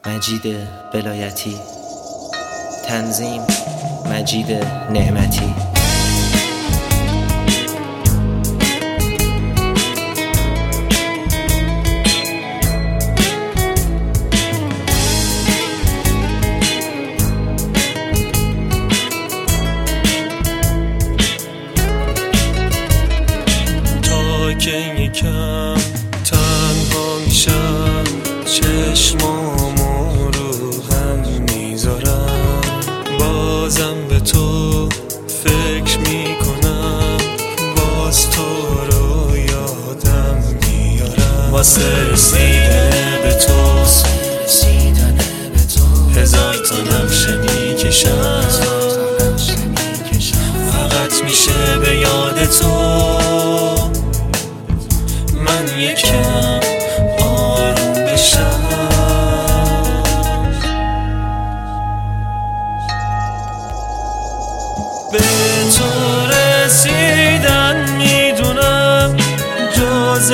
مجید ولایتی. تنظیم مجید نعمتی. تا که یکم تنها میشم چشمامو رو هم میذارم، بازم به تو فکر میکنم، باز تو رو یادم میارم. واسه رسیدن به تو هزار تا نقشه میکشم، فقط میشه به یاد تو من یکم آروم بشم. به تو رسیدن میدونم جز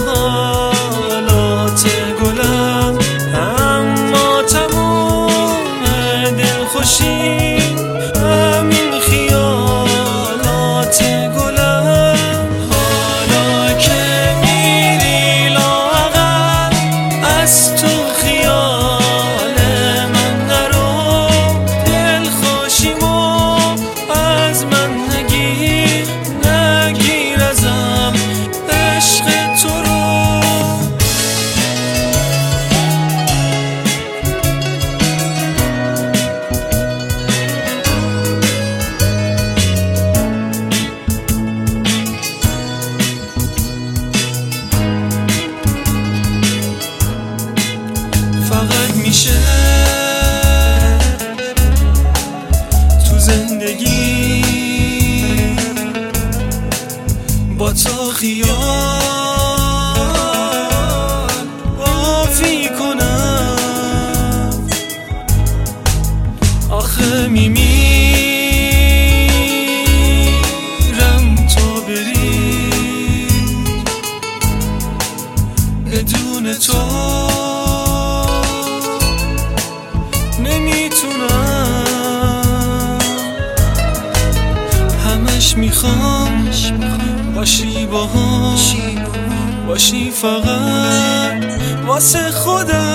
محالات گلم، اما تموم دلخوشی همین خیالات گلم. حالا که میری لااقل از تو خیال من نرو، دلخوشیمو از من نگیر ازم عشق تو رو. فقط میشه تو زندگی با تو خیال بافی کنم. آخه میمیرم تو بری، بدون تو نمیتونم. همش میخوام باشی باهام، باشی فقط واسه خودم.